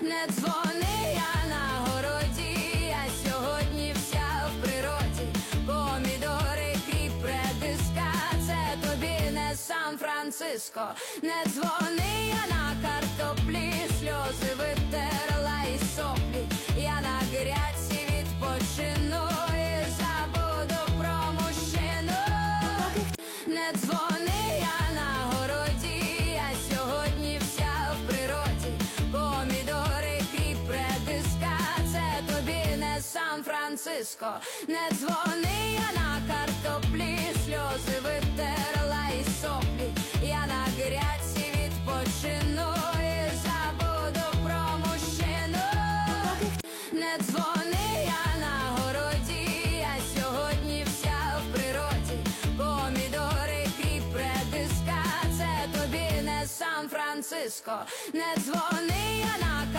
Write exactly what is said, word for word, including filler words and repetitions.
Не дзвони, я на городі, я сьогодні вся в природі. Помідори, кріп, редиска, це тобі не Сан-Франциско. Не дзвони, я на картоплі, сльози витерла і соплі. Я на грядці відпочину і забуду про мужчину. Не дзвони, я на городі, я сьогодні вся в природі. Помідори, кріп, редиска, це тобі не Сан-Франциско. Не дзвони, я на картоплі, сльози витерла і соплі. Я на грядці відпочину і забуду про мужчину. Не дзвони, я на городі, я сьогодні вся в природі. Помідори, кріп, редиска, це тобі не Сан-Франциско. Не дзвони, я на